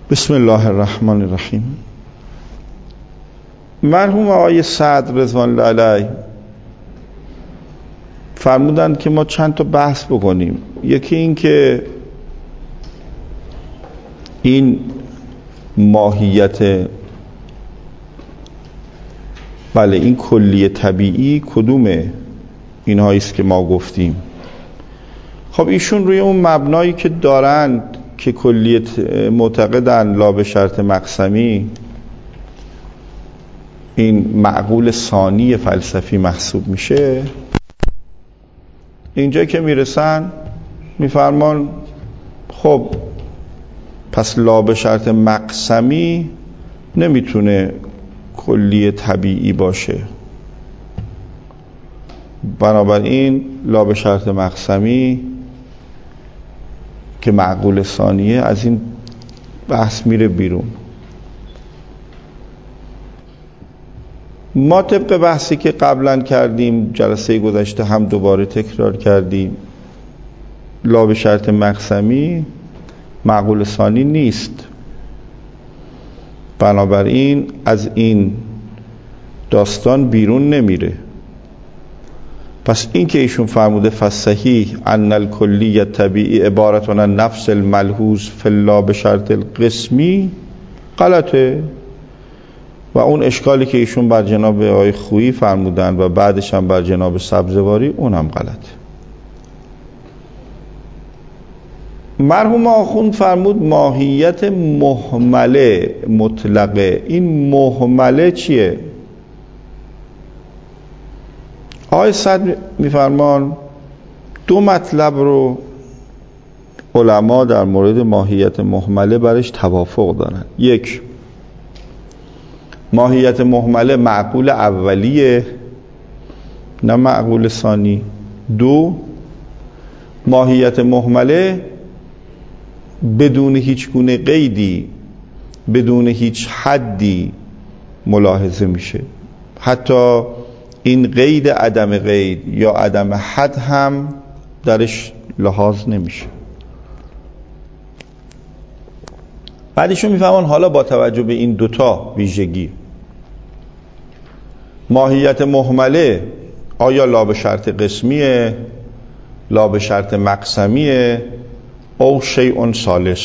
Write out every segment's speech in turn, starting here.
بسم الله الرحمن الرحیم. مرحوم آقای سعد رضوان الله علیه فرمودند که ما چند تا بحث بکنیم. یکی این که این ماهیت این کلیه طبیعی کدومه اینهایی است که ما گفتیم. خب ایشون روی اون مبنایی که دارند که کلیت معتقدن لا به شرط مقسمی این معقول ثانی فلسفی محسوب میشه، اینجا که میرسن میفرمان خب پس لا به شرط مقسمی نمیتونه کلیه طبیعی باشه، بنابراین لا به شرط مقسمی که معقول ثانیه از این بحث میره بیرون. ما طبق بحثی که قبلا کردیم جلسه گذشته هم دوباره تکرار کردیم، لا به شرط مقسمی معقول ثانی نیست، بنابراین از این داستان بیرون نمیره. پس این که ایشون فرموده فصحیح ان الکلیه طبیعی عبارت عن نفس الملحوظ فی لا به شرط القسمی غلطه، و اون اشکالی که ایشون بر جناب آقای خویی فرمودن و بعدش هم بر جناب سبزواری اون هم غلطه. مرحوم آخوند فرمود ماهیت مهمله مطلقه. این مهمله چیه؟ آقای صدر میفرمان دو مطلب رو علما در مورد ماهیت مهمله برش توافق دارن. یک، ماهیت مهمله معقول اولیه نه معقول ثانی. دو، ماهیت مهمله بدون هیچ گونه قیدی بدون هیچ حدی ملاحظه میشه، حتی این قید عدم قید یا عدم حد هم درش لحاظ نمیشه. بعدشون میفهمن حالا با توجه به این دوتا ویژگی ماهیت مهمله آیا لا به شرط قسمیه، لا به شرط مقسمیه، او شیء ثالث.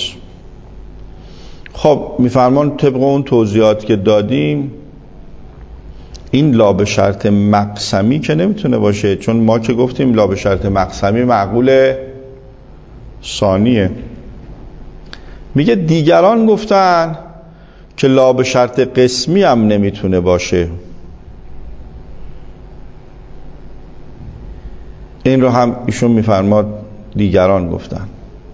خب میفرمان طبق اون توضیحات که دادیم این لا به شرط مقسمی که نمیتونه باشه، چون ما که گفتیم لا به شرط مقسمی معقول ثانیه. میگه دیگران گفتن که لا به شرط قسمی هم نمیتونه باشه، این رو هم ایشون میفرماد دیگران گفتن.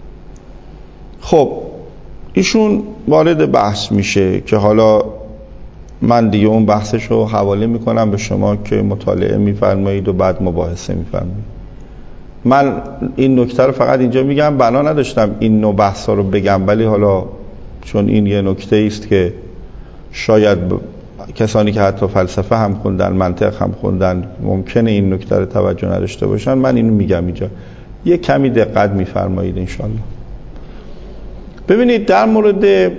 خب ایشون وارد بحث میشه که حالا من دیگه اون بحثش رو حواله میکنم به شما که مطالعه میفرمایید و بعد مباحثه میفرمایید. من این نکته رو فقط اینجا میگم، بنا نداشتم این نوع بحثا رو بگم، ولی حالا چون این یه نکته است که شاید کسانی که حتی فلسفه هم خوندن منطق هم خوندن ممکنه این نکته رو توجه نداشته باشن، من اینو میگم اینجا، یه کمی دقت میفرمایید انشالله. ببینید در مورد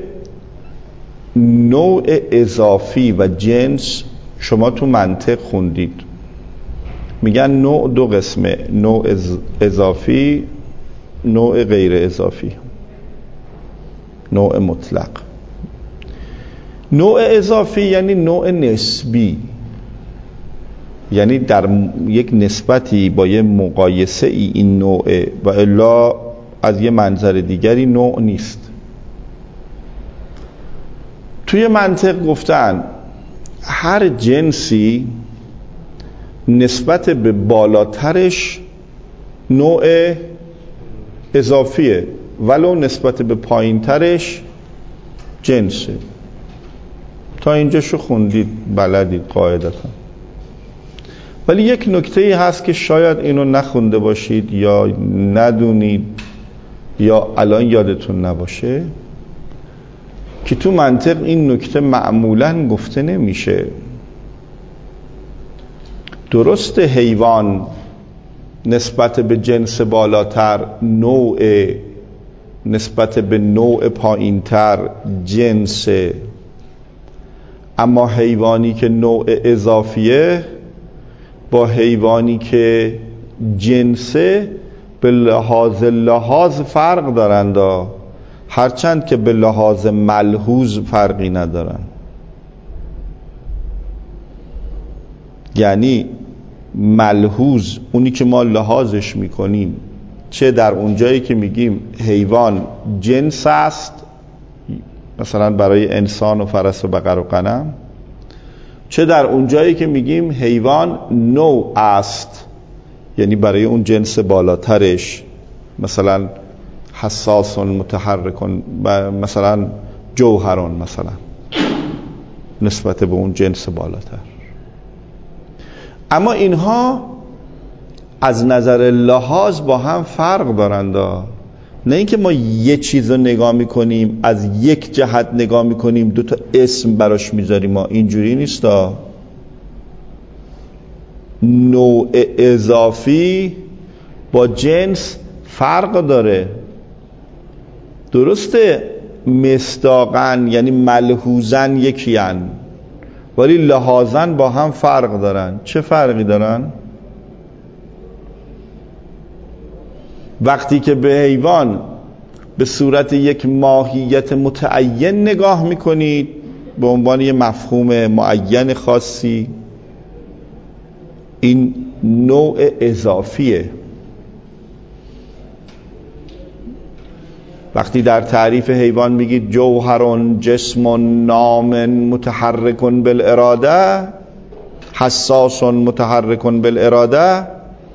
نوع اضافی و جنس شما تو منطق خوندید، میگن نوع دو قسمه، نوع اضافی، نوع غیر اضافی، نوع مطلق. نوع اضافی یعنی نوع نسبی، یعنی در یک نسبتی با یه مقایسه ای این نوعه و الا از یه منظر دیگری نوع نیست. توی منطق گفتن هر جنسی نسبت به بالاترش نوع اضافیه ولو نسبت به پایینترش جنسه. تا اینجاشو خوندید بلدید قاعدتا، ولی یک نکته هست که شاید اینو نخونده باشید یا ندونید یا الان یادتون نباشه که تو منطق این نکته معمولاً گفته نمیشه. درست حیوان نسبت به جنس بالاتر نوع نسبت به نوع پایینتر جنسه، اما حیوانی که نوع اضافیه با حیوانی که جنسه به لحاظ فرق دارند، هرچند که به لحاظ ملحوظ فرقی ندارن. یعنی ملحوظ اونی که ما لحاظش میکنیم، چه در اونجایی که میگیم حیوان جنس است، مثلا برای انسان و فرس و بقر و غنم، چه در اونجایی که میگیم حیوان نوع است، یعنی برای اون جنس بالاترش، مثلا حساسون متحرکون، مثلا جوهرون، مثلا نسبت به اون جنس بالاتر. اما اینها از نظر لحاظ با هم فرق دارند، نه اینکه ما یه چیز رو نگاه میکنیم از یک جهت نگاه میکنیم دو تا اسم براش میذاریم، ما اینجوری نیست. نوع اضافی با جنس فرق داره، درسته مصداقاً یعنی ملحوظاً یکی هن، ولی لحاظاً با هم فرق دارن. چه فرقی دارن؟ وقتی که به حیوان به صورت یک ماهیت متعین نگاه میکنید به عنوان یک مفهوم معین خاصی، این نوع اضافیه. وقتی در تعریف حیوان میگید جوهرون جسم نام متحرکون بالاراده، حساسون متحرکون بالاراده،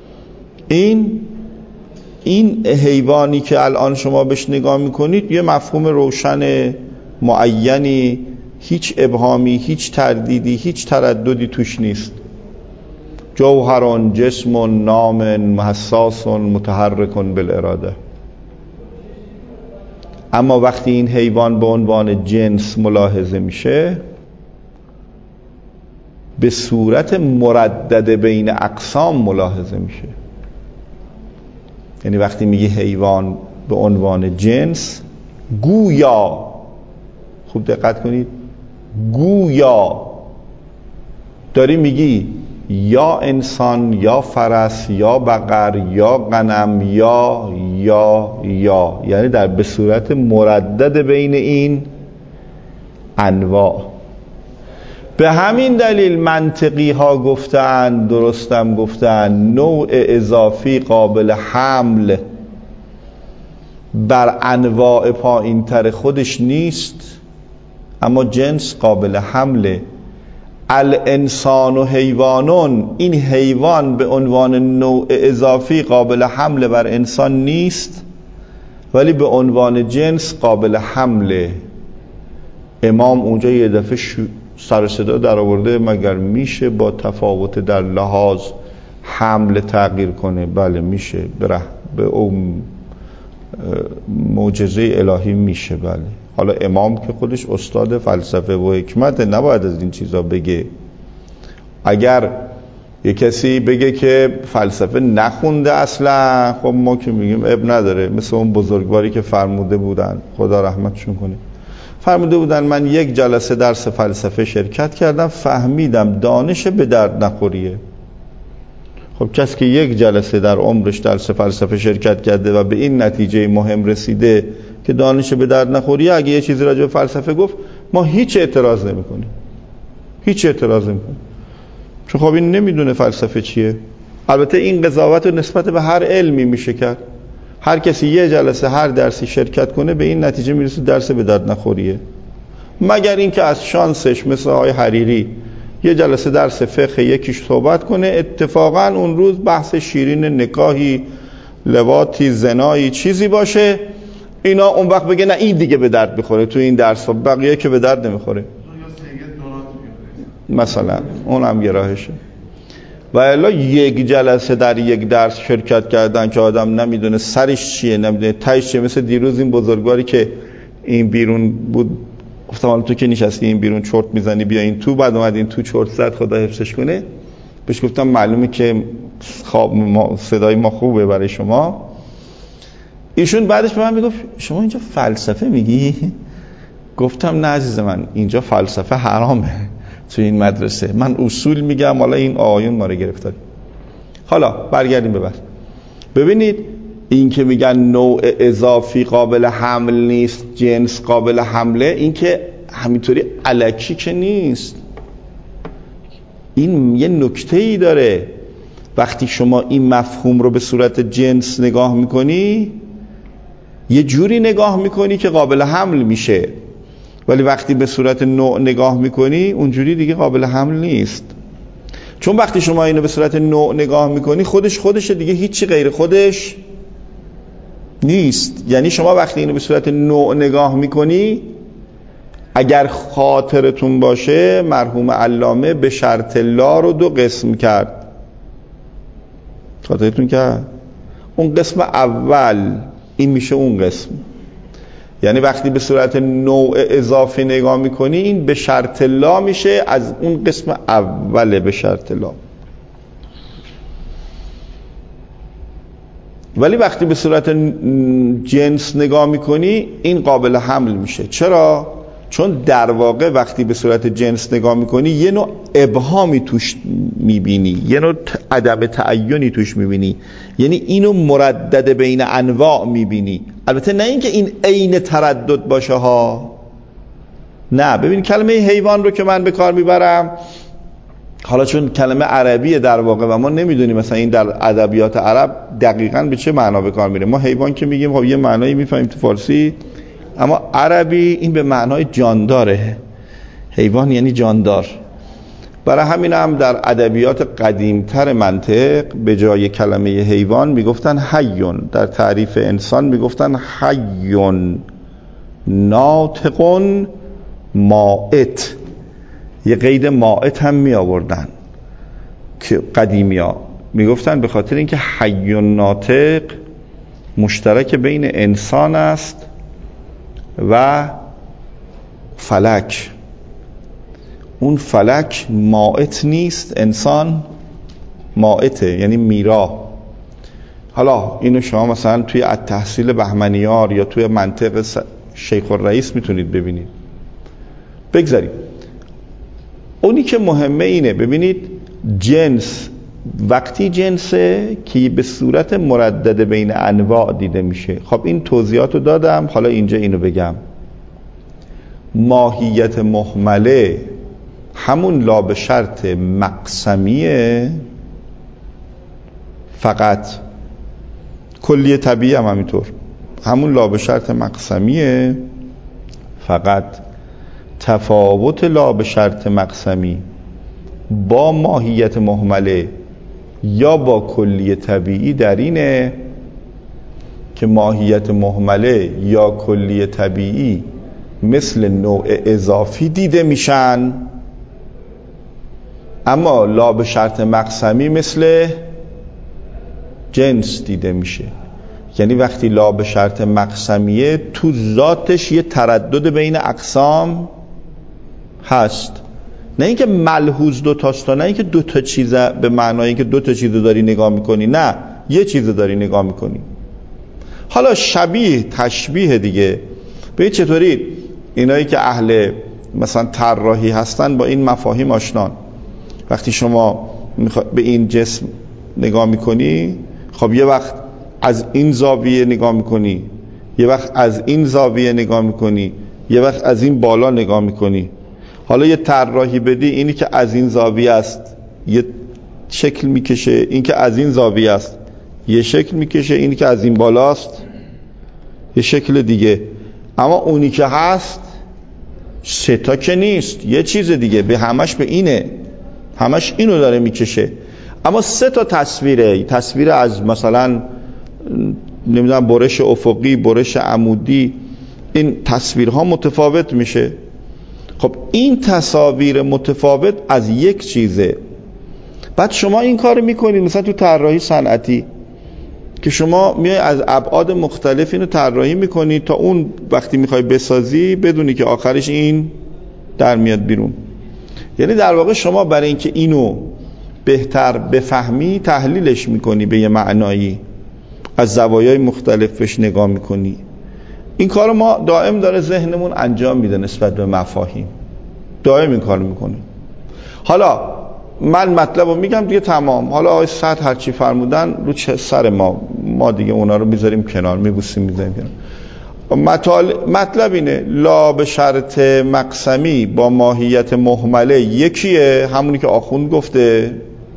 این حیوانی که الان شما بهش نگاه میکنید یه مفهوم روشن معینی، هیچ ابهامی، هیچ تردیدی، هیچ ترددی توش نیست. جوهرون جسم نام حساسون متحرکون بالاراده. اما وقتی این حیوان به عنوان جنس ملاحظه میشه، به صورت مردد بین اقسام ملاحظه میشه. یعنی وقتی میگی حیوان به عنوان جنس، گویا، خوب دقت کنید، گویا داری میگی یا انسان یا فرس یا بقر یا غنم یا یعنی در به صورت مردد بین این انواع. به همین دلیل منطقی ها گفتن، درستم گفتن، نوع اضافی قابل حمل بر انواع پایین تر خودش نیست، اما جنس قابل حمله. الانسان و حیوانون، این حیوان به عنوان نوع اضافی قابل حمل بر انسان نیست، ولی به عنوان جنس قابل حمله. امام اونجا یه دفعه سر صدا در آورده مگر میشه با تفاوت در لحاظ حمل تغییر کنه؟ بله میشه، به اون معجزه الهی میشه. بله، حالا امام که خودش استاد فلسفه و حکمت، نباید از این چیزا بگه. اگر یه کسی بگه که فلسفه نخونده اصلا، خب ما که میگیم اب نداره. مثل اون بزرگواری که فرموده بودن، خدا رحمتشون کنه، فرموده بودن من یک جلسه درس فلسفه شرکت کردم، فهمیدم دانش به درد نخوریه. خب کسی که یک جلسه در عمرش درس فلسفه شرکت کرده و به این نتیجه مهم رسیده که دانش به درد نخوریه، اگه یه چیزی راجع به فلسفه گفت ما هیچ اعتراض نمی‌کنیم، هیچ اعتراض نمی‌کنیم، چون خب این نمیدونه فلسفه چیه. البته این قضاوت رو نسبت به هر علمی میشه کرد. هر کسی یه جلسه هر درسی شرکت کنه به این نتیجه میرسه درس به درد نخوریه، مگر اینکه از شانسش مثل آقای حریری یه جلسه درس فقه یکیش صحبت کنه، اتفاقا اون روز بحث شیرین نکاحی، لواطی، زنایی چیزی باشه، اینا اون وقت بگه نه این دیگه به درد میخوره تو این درس، بقیه که به درد نمیخوره مثلا، اون هم یه راهشه. و الا یک جلسه در یک درس شرکت کردن که آدم نمیدونه سرش چیه، نمیدونه تهش چیه. مثل دیروز این بزرگواری که این بیرون بود، گفتم تو که نشستی این بیرون چرت میزنی بیا این تو، بعد اومد این تو چرت زد خدا حفظش کنه. بهش گفتم معلومه که صدای ما خوبه برای شما، ایشون بعدش به من میگفت شما اینجا فلسفه میگی؟ گفتم نه عزیز من، اینجا فلسفه حرامه تو این مدرسه، من اصول میگم، حالا این آیون ما رو گرفتاری. حالا برگردیم به بحث. ببینید این که میگن نوع اضافی قابل حمل نیست، جنس قابل حمله، این که همینطوری الکی که نیست، این یه نکته‌ای داره. وقتی شما این مفهوم رو به صورت جنس نگاه میکنی یه جوری نگاه میکنی که قابل حمل میشه، ولی وقتی به صورت نوع نگاه میکنی اونجوری دیگه قابل حمل نیست. چون وقتی شما اینو به صورت نوع نگاه میکنی خودشه دیگه، هیچی غیر خودش نیست. یعنی شما وقتی اینو به صورت نوع نگاه میکنی، اگر خاطرتون باشه مرحوم علامه به شرط لا رو 2 قسم کرد. خاطرتون که اون قسم اول این میشه اون قسم، یعنی وقتی به صورت نوع اضافی نگاه میکنی این به شرط لا میشه از اون قسم اوله به شرط لا. ولی وقتی به صورت جنس نگاه میکنی این قابل حمل میشه. چرا؟ چون در واقع وقتی به صورت جنس نگاه میکنی یه نوع ابهامی توش میبینی، یه نوع عدم تعینی توش میبینی، یعنی اینو مردد بین انواع میبینی. البته نه اینکه این عین تردد باشه ها، نه. ببین کلمه حیوان رو که من به کار میبرم، حالا چون کلمه عربیه در واقع و ما نمیدونیم مثلا این در ادبیات عرب دقیقاً به چه معنا به کار میره. ما حیوان که میگیم خب یه معنایی میفهمیم تو فارسی، اما عربی این به معنای جانداره. حیوان یعنی جاندار. برای همین هم در ادبیات قدیمتر منطق به جای کلمه حیوان میگفتن حیون. در تعریف انسان میگفتن حیون ناطقون مائت. یه قید مائت هم می آوردن که قدیمی ها میگفتن به خاطر اینکه حیون ناطق مشترک بین انسان است و فلک. اون فلک مائت نیست، انسان مائته، یعنی میرا. حالا اینو شما مثلا توی التحصیل بهمنیار یا توی منطق شیخ الرئیس میتونید ببینید. بگذاریم. اونی که مهمه اینه، ببینید جنس وقتی جنسه که به صورت مردد بین انواع دیده میشه. خب این توضیحات رو دادم، حالا اینجا اینو بگم. ماهیت مهمله همون لا به شرط مقسمیه، فقط کلیه طبیعی هم همینطور همون لا به شرط مقسمیه، فقط تفاوت لا به شرط مقسمی با ماهیت مهمله یا با کلیه طبیعی در اینه که ماهیت مهمله یا کلیه طبیعی مثل نوع اضافی دیده میشن، اما لا به شرط مقسمی مثل جنس دیده میشه. یعنی وقتی لا به شرط مقسمیه تو ذاتش یه تردد بین اقسام هست، نه اینکه ملحوظ دوتاست، نه اینکه دوتا چیز به معنای اینکه دوتا چیز داری نگاه میکنی، نه، یه چیز داری نگاه میکنی. حالا شبیه تشبیه دیگه. به چطوری اینایی که اهل مثلا طراحی هستن با این مفاهیم آشنان. وقتی شما به این جسم نگاه میکنی، خب یه وقت از این زاویه نگاه میکنی، یه وقت از این زاویه نگاه میکنی، یه وقت از این بالا نگاه میکنی. حالا یه طراحی بدی، اینی که از این زاویه است یه شکل میکشه، این که از این زاویه است یه شکل میکشه، اینی که از این بالاست یه شکل دیگه. اما اونی که هست سه تا که نیست، یه چیز دیگه، به همش به اینه، همش اینو داره میکشه. اما سه تا تصویر از مثلا نمیدونم برش افقی، برش عمودی، این تصویرها متفاوت میشه. خب این تصاویر متفاوت از یک چیزه. بعد شما این کار میکنید مثلا تو طراحی صنعتی که شما میای از ابعاد مختلف اینو طراحی میکنید تا اون وقتی میخوای بسازی بدونی که آخرش این در میاد بیرون. یعنی در واقع شما برای اینکه اینو بهتر بفهمی تحلیلش میکنی به یه معنایی. از زوایای مختلفش نگاه میکنی. این کار ما دائم داره ذهنمون انجام میده نسبت به مفاهیم، دائم این کار میکنه. حالا من مطلب رو میگم دیگه تمام. حالا آقای سعد هرچی فرمودن رو چه سر ما دیگه اونا رو میذاریم کنار، میبوسیم میذاریم کنار. مطلب اینه لا به شرط مقسمی با ماهیت مهمله یکیه، همونی که آخوند گفته.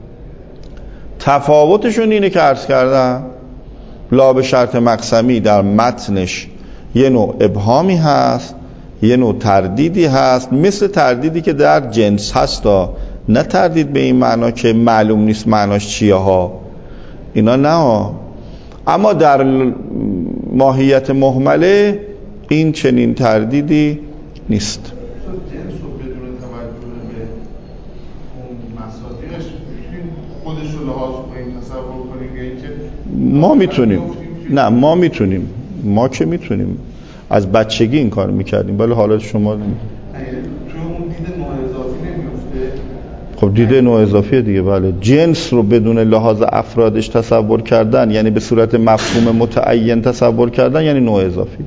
تفاوتشون اینه که عرض کردم لا به شرط مقسمی در متنش یه نوع ابهامی هست، یه نوع تردیدی هست، مثل تردیدی که در جنس هستا، نه تردید به این معنا که معلوم نیست معناش چیه ها، اینا نه ها. اما در ماهیت مهمله این چنین تردیدی نیست. جنس رو بدون توجه به اون مصادیقش خودش رو لحاظ کنیم، تصور کنیم، یا اینکه ما میتونیم، نه ما میتونیم، ما که میتونیم، از بچگی این کار میکردیم، ولی حالا شما توی اون دید نوع اضافی نمیفته. خب دید نوع اضافیه دیگه. بله، جنس رو بدون لحاظ افرادش تصور کردن، یعنی به صورت مفهوم متعین تصور کردن، یعنی نوع اضافی.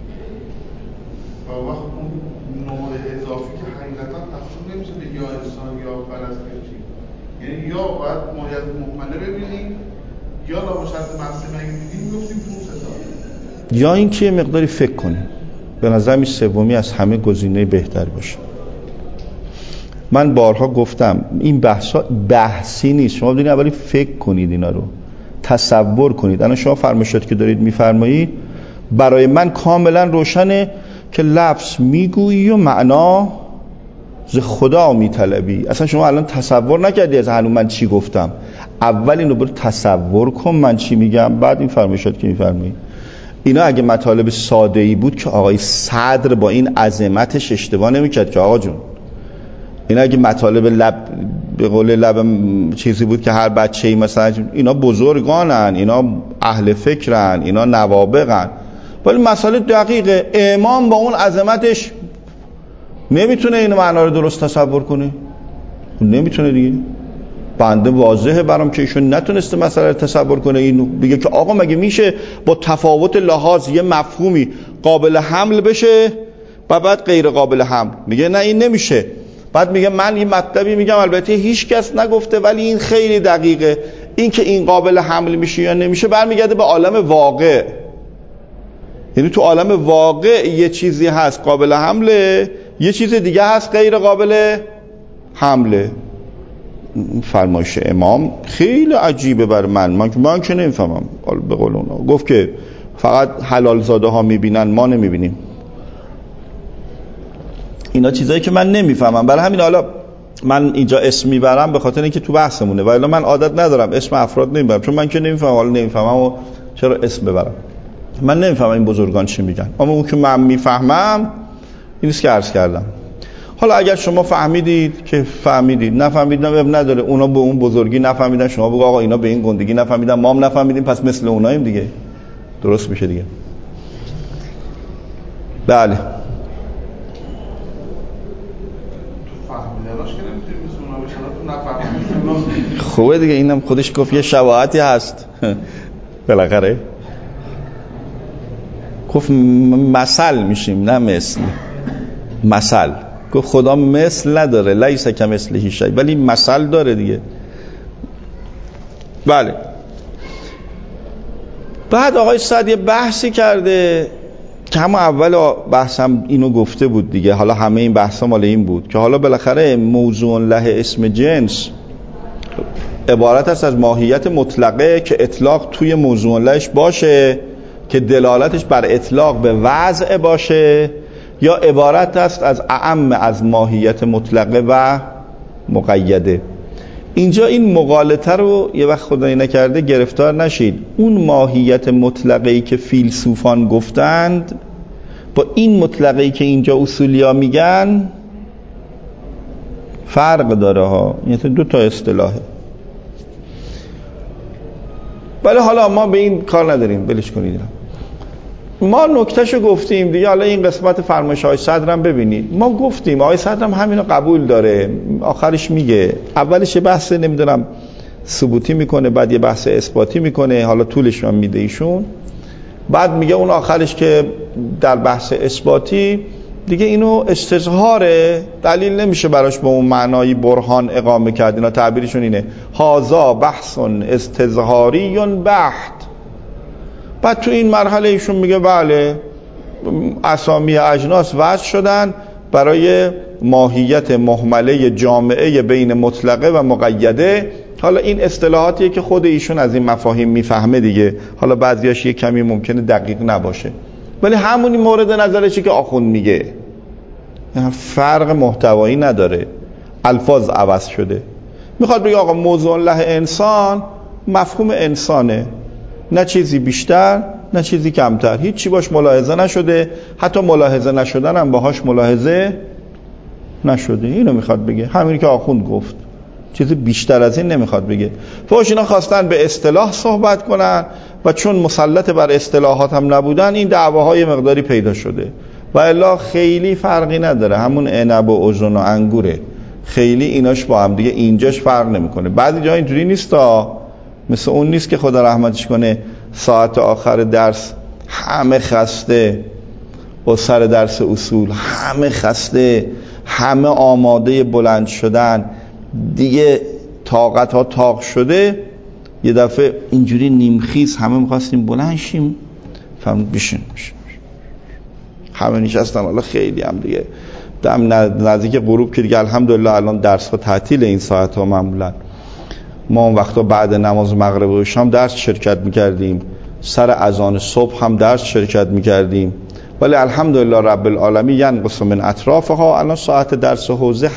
وقت اون نوع اضافی که حقیقتا تفسیر نمیشه به یا انسان یا فلسطینی، یعنی یا باید ماهیت مهمله ببینیم یا لا به شرط مقسمی اگه دیدیم میگفتیم تو ستا، یا این که یه مقداری فکر کنیم. به نظرم این سومی از همه گزینه بهتر باشه. من بارها گفتم این بحثی نیست، شما بدونید اولی فکر کنید، اینا رو تصور کنید. الان شما فرمایشاتی که دارید میفرمایید برای من کاملا روشنه که لفظ میگویی و معنا ز خدا میطلبی. اصلا شما الان تصور نکردی از هنوز من چی گفتم. اول اینو برو تصور کن من چی میگم، بعد این فرمایشاتی که میفرمایید. اینا اگه مطالب ساده‌ای بود که آقای صدر با این عظمتش اشتباه نمیکرد که آقا جون. اینا اگه مطالب لب به قول لب چیزی بود که هر بچه‌ای مثلا، اینا بزرگانن، اینا اهل فکرن، اینا نوابغن، ولی مسئله دقیقه. امام با اون عظمتش نمیتونه این معنا رو درست تصور کنه، نمیتونه دیگه. بنده واضحه برام که ایشون نتونسته مسئله رو تصور کنه. اینو بگه که آقا مگه میشه با تفاوت لحاظ یه مفهومی قابل حمل بشه و بعد غیر قابل حمل؟ میگه نه این نمیشه. بعد میگه من این مطلبی میگم البته هیچ کس نگفته ولی این خیلی دقیقه. این که این قابل حمل میشه یا نمیشه برمیگرده به عالم واقع. یعنی تو عالم واقع یه چیزی هست قابل حمله، یه چیز دیگه هست غیر قابل حمله. فرمایش امام خیلی عجیبه برای من که نمیفهمم. به قول اونا گفت که فقط حلال زاده ها میبینن، ما نمیبینیم. اینا چیزایی که من نمیفهمم. برای همین حالا من اینجا اسم میبرم به خاطر اینکه تو بحثمونه، ولی من عادت ندارم اسم افراد نمیبرم، چون من که نمیفهمم. حالا نمیفهمم و چرا اسم ببرم؟ من نمیفهمم این بزرگان چی میگن، اما اون که من میفهمم اینیست که عرض کردم. حالا اگر شما فهمیدید که فهمیدید، نفهمیدن نداره، اونا به اون بزرگی نفهمیدن، شما بگو آقا اینا به این گندگی نفهمیدن، ما هم نفهمیدیم پس مثل اوناییم دیگه، درست میشه دیگه. بله خوبه دیگه، اینم خودش گفت یه شباهتی هست بالاخره گفت مثل میشیم نه مثل. مثل گفت خدا مثل نداره، لیس کمثله شیء، ولی مثل داره دیگه. بله. بعد آقای سعد یه بحثی کرده که همون اول بحثم اینو گفته بود دیگه. حالا همه این بحثا مال این بود که حالا بالاخره موضوع له اسم جنس عبارت است از ماهیت مطلقه که اطلاق توی موضوع لهش باشه که دلالتش بر اطلاق به وضع باشه، یا عبارت است از اعم از ماهیت مطلقه و مقیده. اینجا این مغالطه رو یه وقت خدایی نکرده گرفتار نشید. اون ماهیت مطلقه‌ای که فیلسوفان گفتند با این مطلقه‌ای که اینجا اصولیا میگن فرق داره ها، یعنی دو تا اصطلاحه. ولی حالا ما به این کار نداریم، بلش کنید. ما نکتهشو گفتیم دیگه. حالا این قسمت فرمایش های صدرم ببینید. ما گفتیم آقای صدرم همینو قبول داره، آخرش میگه. اولش بحث نمیدونم ثبوتی میکنه، بعد یه بحث اثباتی میکنه، حالا طولش هم میده ایشون، بعد میگه اون آخرش که در بحث اثباتی دیگه اینو استظهاره، دلیل نمیشه براش به اون معنایی برهان اقامه کرد. اینا تعبیرشون اینه هازا بحث استظهاری بحت. بعد تو این مرحله ایشون میگه بله اسامی اجناس وضع شدن برای ماهیت مهمله جامعه بین مطلقه و مقیده. حالا این اصطلاحاتیه که خود ایشون از این مفاهیم میفهمه دیگه، حالا بعضیاش یه کمی ممکنه دقیق نباشه، ولی همونی مورد نظرشه که آخوند میگه، فرق محتوایی نداره، الفاظ عوض شده. میخواد بگه آقا موضوع الله انسان مفهوم انسانه، نه چیزی بیشتر نه چیزی کمتر، هیچ چی باش ملاحظه نشده، حتی ملاحظه نشدن هم باهاش ملاحظه نشده. اینو میخواد بگه، همینی که آخوند گفت، چیزی بیشتر از این نمیخواد بگه. فوش اینا خواستن به اصطلاح صحبت کنن و چون مسلط بر اصطلاحات هم نبودن این دعواهای مقداری پیدا شده، و الا خیلی فرقی نداره، همون عنب و اوزن و انگوره، خیلی ایناش با هم دیگه اینجاش فرق نمیکنه. بعضی جا اینجوری نیستا، مثل اون نیست که خدا رحمتش کنه ساعت آخر درس همه خسته و سر درس اصول همه خسته، همه آماده بلند شدن دیگه، طاقت ها طاق شده، یه دفعه اینجوری نیمخیز همه میخواستیم بلند شیم، فهمید بشین همه نشستن. حالا خیلی هم دیگه دم نزدیک غروب که دیگه الحمدلله الان درس ها تعطیل، این ساعت ها معمولا ما اون وقتا بعد نماز مغرب و شام درس شرکت میکردیم، سر اذان صبح هم درس شرکت میکردیم، ولی الحمدلله رب العالمین ینقص من اطرافها. الان ساعت درس حوزه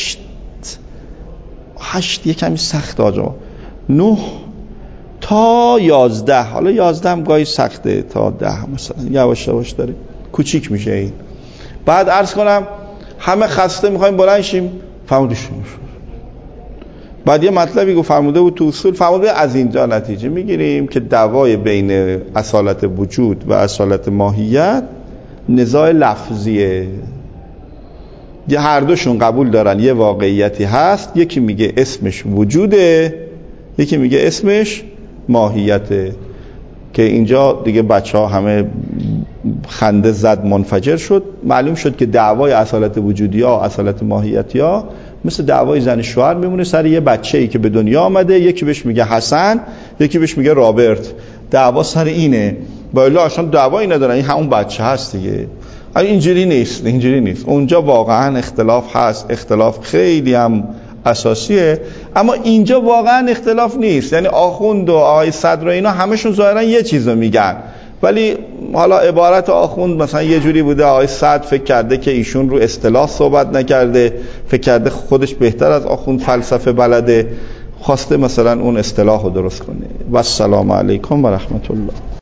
8 یه کمی سخت آجا، 9 تا 11، حالا 11 هم گاهی سخته، تا 10 مثلا یواش یواش داره کوچیک میشه این. بعد عرض کنم همه خسته میخوایم بلند شیم، فرمودش بعد یه مطلبی گفت فرموده بود تو اصول، فرموده از اینجا نتیجه میگیریم که دعوای بین اصالت وجود و اصالت ماهیت نزاع لفظیه، یه هر دوشون قبول دارن یه واقعیتی هست، یکی میگه اسمش وجوده، یکی میگه اسمش ماهیته، که اینجا دیگه بچه ها همه خنده زد منفجر شد. معلوم شد که دعوای اصالت وجودی ها و اصالت ماهیتی ها مثل دعوای زن شوهر میمونه سر یه بچه‌ای که به دنیا آمده، یکی بهش میگه حسن یکی بهش میگه رابرت، دعوا سر اینه، بالا اصلا دعوایی ندارن، این همون بچه هست دیگه. اینجوری نیست، اونجا واقعا اختلاف هست، اختلاف خیلی هم اساسیه، اما اینجا واقعا اختلاف نیست. یعنی آخوند و آقای صدر و اینا همشون ظاهرا یه چیزو میگن، ولی حالا عبارت آخوند مثلا یه جوری بوده، آقای صدر فکر کرده که ایشون رو اصطلاح صحبت نکرده، فکر کرده خودش بهتر از آخوند فلسفه بلده، خواسته مثلا اون اصطلاح رو درست کنه. و السلام علیکم و رحمت الله.